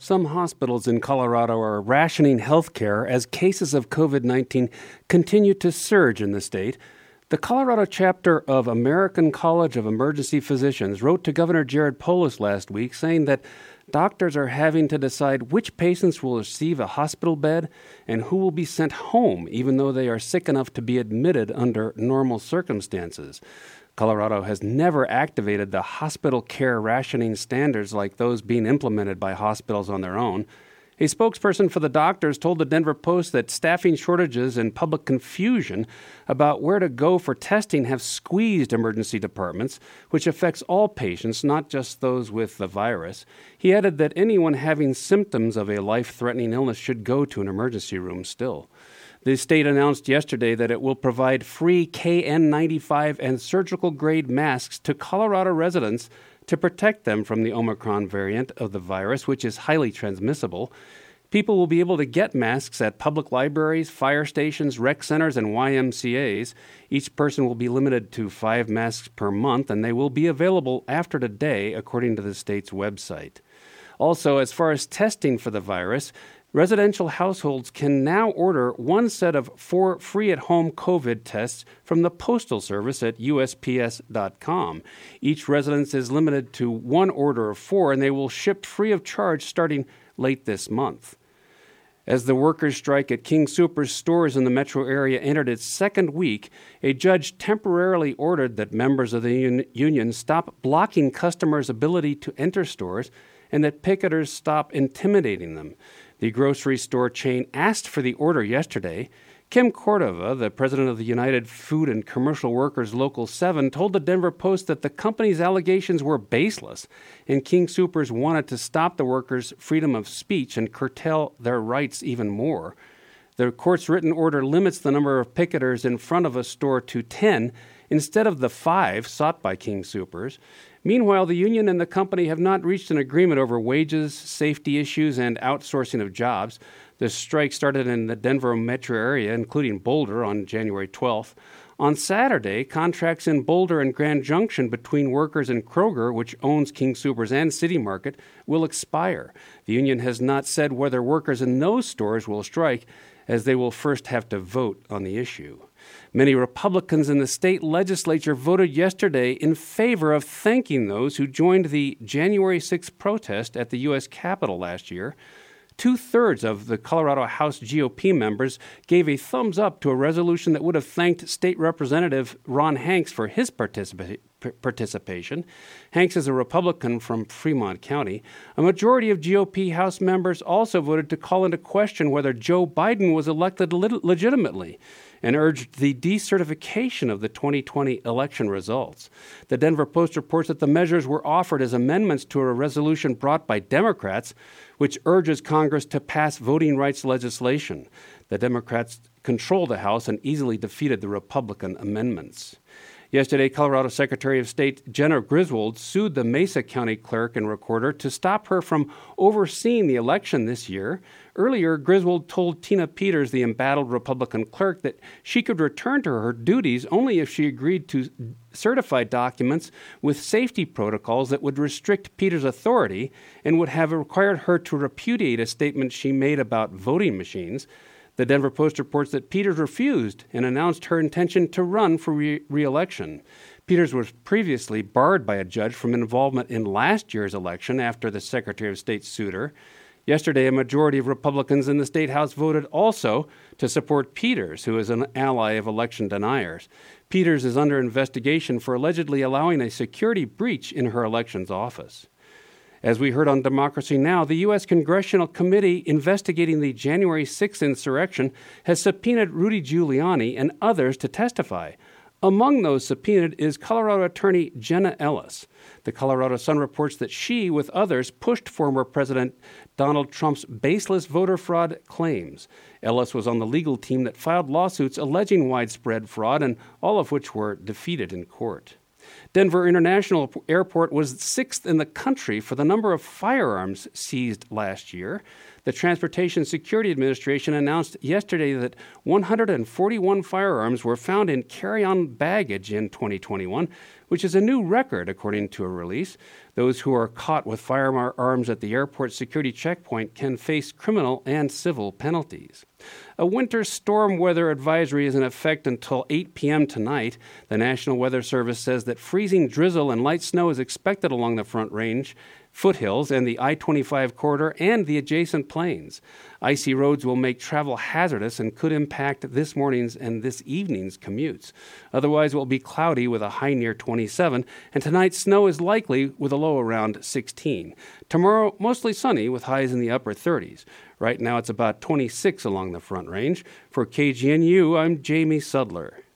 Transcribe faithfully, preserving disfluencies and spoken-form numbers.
Some hospitals in Colorado are rationing health care as cases of covid nineteen continue to surge in the state. The Colorado chapter of American College of Emergency Physicians wrote to Governor Jared Polis last week saying that doctors are having to decide which patients will receive a hospital bed and who will be sent home, even though they are sick enough to be admitted under normal circumstances. Colorado has never activated the hospital care rationing standards like those being implemented by hospitals on their own. A spokesperson for the doctors told the Denver Post that staffing shortages and public confusion about where to go for testing have squeezed emergency departments, which affects all patients, not just those with the virus. He added that anyone having symptoms of a life-threatening illness should go to an emergency room still. The state announced yesterday that it will provide free K N ninety-five and surgical-grade masks to Colorado residents to protect them from the Omicron variant of the virus, which is highly transmissible. People will be able to get masks at public libraries, fire stations, rec centers, and Y M C As. Each person will be limited to five masks per month, and they will be available after today, according to the state's website. Also, as far as testing for the virus, residential households can now order one set of four free at-home COVID tests from the Postal Service at U S P S dot com. Each residence is limited to one order of four, and they will ship free of charge starting late this month. As the workers' strike at King Soopers stores in the metro area entered its second week, a judge temporarily ordered that members of the un- union stop blocking customers' ability to enter stores and that picketers stop intimidating them. The grocery store chain asked for the order yesterday. Kim Cordova, the president of the United Food and Commercial Workers Local seven, told the Denver Post that the company's allegations were baseless, and King Soopers wanted to stop the workers' freedom of speech and curtail their rights even more. The court's written order limits the number of picketers in front of a store to ten instead of the five sought by King Soopers. Meanwhile, the union and the company have not reached an agreement over wages, safety issues, and outsourcing of jobs. The strike started in the Denver metro area, including Boulder, on January twelfth. On Saturday, contracts in Boulder and Grand Junction between workers and Kroger, which owns King Soopers and City Market, will expire. The union has not said whether workers in those stores will strike, as they will first have to vote on the issue. Many Republicans in the state legislature voted yesterday in favor of thanking those who joined the January sixth protest at the U S Capitol last year. Two-thirds of the Colorado House G O P members gave a thumbs up to a resolution that would have thanked State Representative Ron Hanks for his participa- participation. Hanks is a Republican from Fremont County. A majority of G O P House members also voted to call into question whether Joe Biden was elected le- legitimately and urged the decertification of the twenty twenty election results. The Denver Post reports that the measures were offered as amendments to a resolution brought by Democrats, which urges Congress to pass voting rights legislation. The Democrats control the House and easily defeated the Republican amendments. Yesterday, Colorado Secretary of State Jenna Griswold sued the Mesa County clerk and recorder to stop her from overseeing the election this year. Earlier, Griswold told Tina Peters, the embattled Republican clerk, that she could return to her duties only if she agreed to certify documents with safety protocols that would restrict Peters' authority and would have required her to repudiate a statement she made about voting machines. The Denver Post reports that Peters refused and announced her intention to run for re- re-election. Peters was previously barred by a judge from involvement in last year's election after the Secretary of State sued her. Yesterday, a majority of Republicans in the State House voted also to support Peters, who is an ally of election deniers. Peters is under investigation for allegedly allowing a security breach in her elections office. As we heard on Democracy Now!, the U S Congressional Committee investigating the January sixth insurrection has subpoenaed Rudy Giuliani and others to testify. Among those subpoenaed is Colorado attorney Jenna Ellis. The Colorado Sun reports that she, with others, pushed former President Donald Trump's baseless voter fraud claims. Ellis was on the legal team that filed lawsuits alleging widespread fraud, and all of which were defeated in court. Denver International Airport was sixth in the country for the number of firearms seized last year. The Transportation Security Administration announced yesterday that one hundred forty-one firearms were found in carry-on baggage in twenty twenty-one, which is a new record, according to a release. Those who are caught with firearms at the airport security checkpoint can face criminal and civil penalties. A winter storm weather advisory is in effect until eight p.m. tonight. The National Weather Service says that freezing drizzle and light snow is expected along the Front Range, foothills, and the I twenty-five corridor and the adjacent plains. Icy roads will make travel hazardous and could impact this morning's and this evening's commutes. Otherwise, it will be cloudy with a high near twenty-seven, and tonight's snow is likely with a low around sixteen. Tomorrow, mostly sunny with highs in the upper thirties. Right now, it's about twenty-six along the Front Range. For K G N U, I'm Jamie Sudler.